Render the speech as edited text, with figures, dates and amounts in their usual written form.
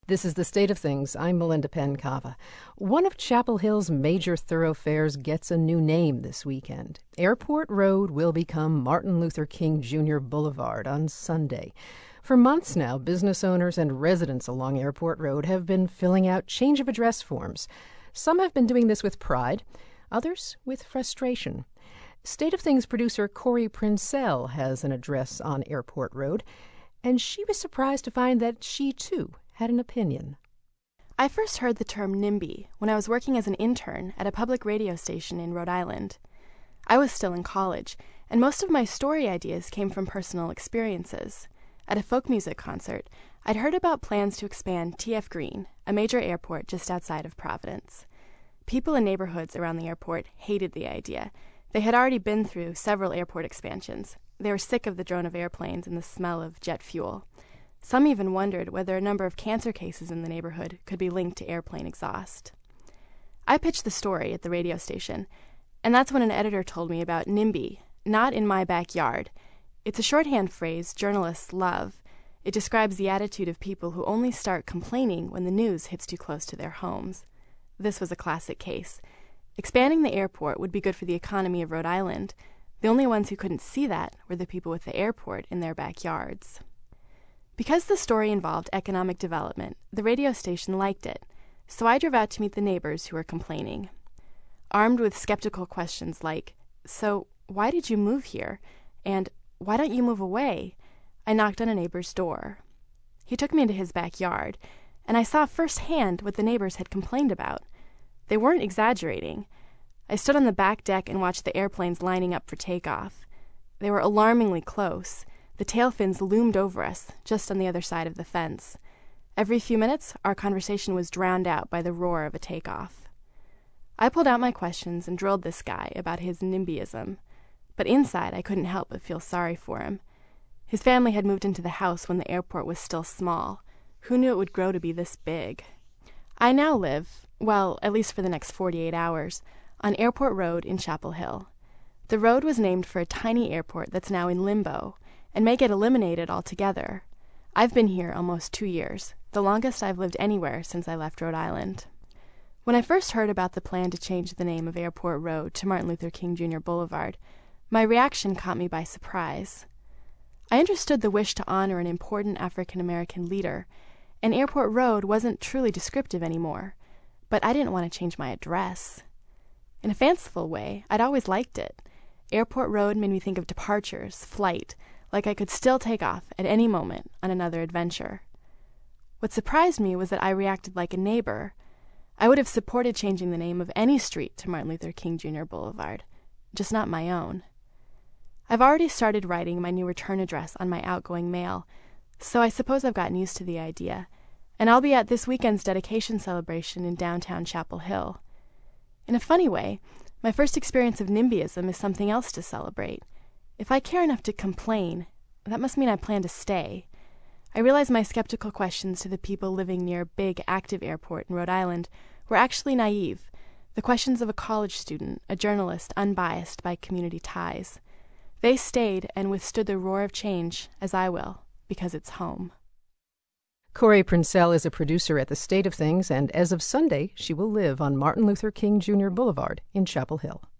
This is The State of Things. I'm Melinda Penn-Cava. One of Chapel Hill's major thoroughfares gets a new name this weekend. Airport Road will become Martin Luther King Jr. Boulevard on Sunday. For months now, business owners and residents along Airport Road have been filling out change of address forms. Some have been doing this with pride, others with frustration. State of Things producer Corey Princell has an address on Airport Road, and she was surprised to find that she, too, had an opinion. I first heard the term NIMBY when I was working as an intern at a public radio station in Rhode Island. I was still in college, and most of my story ideas came from personal experiences. At a folk music concert, I'd heard about plans to expand TF Green, a major airport just outside of Providence. People in neighborhoods around the airport hated the idea. They had already been through several airport expansions. They were sick of the drone of airplanes and the smell of jet fuel. Some even wondered whether a number of cancer cases in the neighborhood could be linked to airplane exhaust. I pitched the story at the radio station, and that's when an editor told me about NIMBY, not in my backyard. It's a shorthand phrase journalists love. It describes the attitude of people who only start complaining when the news hits too close to their homes. This was a classic case. Expanding the airport would be good for the economy of Rhode Island. The only ones who couldn't see that were the people with the airport in their backyards. Because the story involved economic development, the radio station liked it, so I drove out to meet the neighbors who were complaining. Armed with skeptical questions like, "So, why did you move here?" and "Why don't you move away?" I knocked on a neighbor's door. He took me into his backyard, and I saw firsthand what the neighbors had complained about. They weren't exaggerating. I stood on the back deck and watched the airplanes lining up for takeoff. They were alarmingly close. The tail fins loomed over us, just on the other side of the fence. Every few minutes, our conversation was drowned out by the roar of a takeoff. I pulled out my questions and drilled this guy about his NIMBYism. But inside, I couldn't help but feel sorry for him. His family had moved into the house when the airport was still small. Who knew it would grow to be this big? I now live, well, at least for the next 48 hours, on Airport Road in Chapel Hill. The road was named for a tiny airport that's now in limbo, and may get eliminated altogether. I've been here almost 2 years, the longest I've lived anywhere since I left Rhode Island. When I first heard about the plan to change the name of Airport Road to Martin Luther King Jr. Boulevard, my reaction caught me by surprise. I understood the wish to honor an important African-American leader, and Airport Road wasn't truly descriptive anymore, but I didn't want to change my address. In a fanciful way, I'd always liked it. Airport Road made me think of departures, flight, like I could still take off at any moment on another adventure. What surprised me was that I reacted like a neighbor. I would have supported changing the name of any street to Martin Luther King Jr. Boulevard, just not my own. I've already started writing my new return address on my outgoing mail, so I suppose I've gotten used to the idea, and I'll be at this weekend's dedication celebration in downtown Chapel Hill. In a funny way, my first experience of NIMBYism is something else to celebrate. If I care enough to complain, that must mean I plan to stay. I realize my skeptical questions to the people living near a big, active airport in Rhode Island were actually naive, the questions of a college student, a journalist unbiased by community ties. They stayed and withstood the roar of change, as I will, because it's home. Corey Princell is a producer at The State of Things, and as of Sunday, she will live on Martin Luther King Jr. Boulevard in Chapel Hill.